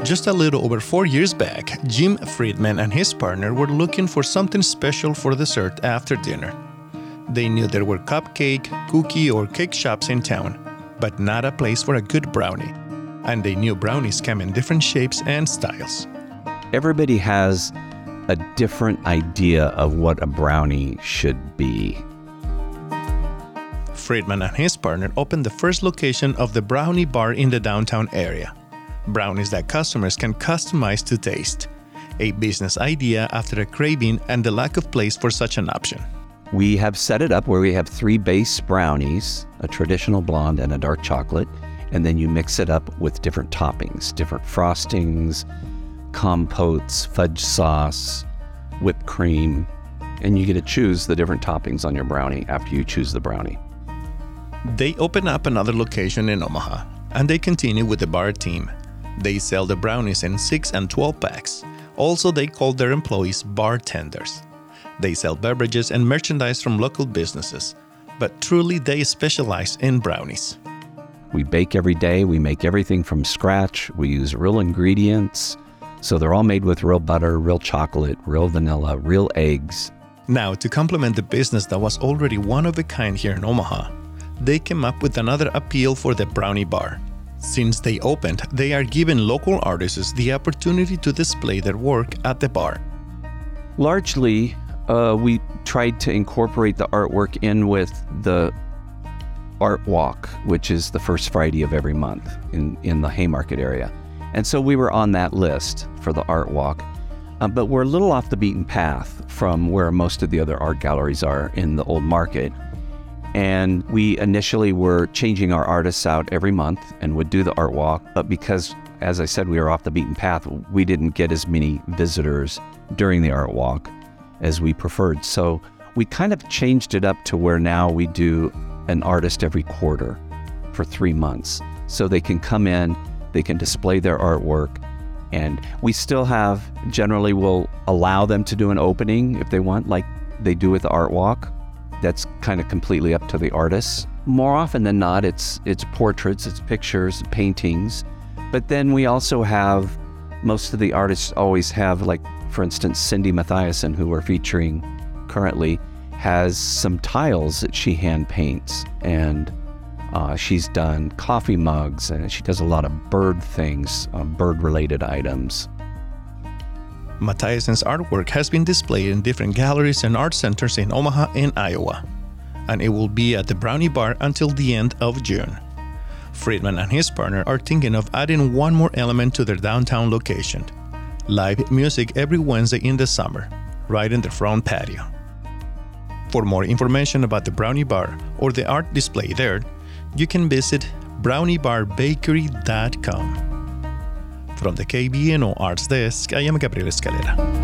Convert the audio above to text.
Just a little over 4 years back, Jim Friedman and his partner were looking for something special for dessert after dinner. They knew there were cupcake, cookie, or cake shops in town, but not a place for a good brownie. And they knew brownies come in different shapes and styles. Everybody has a different idea of what a brownie should be. Friedman and his partner opened the first location of the Brownie Bar in the downtown area. Brownies that customers can customize to taste. A business idea after a craving and the lack of place for such an option. We have set it up where we have 3 base brownies, a traditional blonde and a dark chocolate, and then you mix it up with different toppings, different frostings, compotes, fudge sauce, whipped cream, and you get to choose the different toppings on your brownie after you choose the brownie. They open up another location in Omaha, and they continue with the bar team. They sell the brownies in 6 and 12 packs. Also, they call their employees bartenders. They sell beverages and merchandise from local businesses, but truly they specialize in brownies. We bake every day. We make everything from scratch. We use real ingredients. So they're all made with real butter, real chocolate, real vanilla, real eggs. Now, to complement the business that was already one of a kind here in Omaha, they came up with another appeal for the Brownie Bar. Since they opened, they are giving local artists the opportunity to display their work at the bar. Largely, we tried to incorporate the artwork in with the Art Walk, which is the first Friday of every month in the Haymarket area. And so we were on that list for the Art Walk, but we're a little off the beaten path from where most of the other art galleries are in the old market. And we initially were changing our artists out every month and would do the Art Walk, but because, as I said, we were off the beaten path, we didn't get as many visitors during the Art Walk as we preferred. So we kind of changed it up to where now we do an artist every quarter for 3 months. So they can come in, they can display their artwork, and we still have, generally we'll allow them to do an opening if they want, like they do with the Art Walk. That's kind of completely up to the artists. More often than not, it's portraits, it's pictures, paintings. But then we also have, most of the artists always have, like, for instance, Cindy Mathiasen, who we're featuring currently, has some tiles that she hand paints. And she's done coffee mugs, and she does a lot of bird things, bird-related items. Mathiasen's artwork has been displayed in different galleries and art centers in Omaha and Iowa, and it will be at the Brownie Bar until the end of June. Friedman and his partner are thinking of adding one more element to their downtown location: live music every Wednesday in the summer, right in the front patio. For more information about the Brownie Bar or the art display there, you can visit browniebarbakery.com. From the KBNO Arts Desk, I am Gabriel Escalera.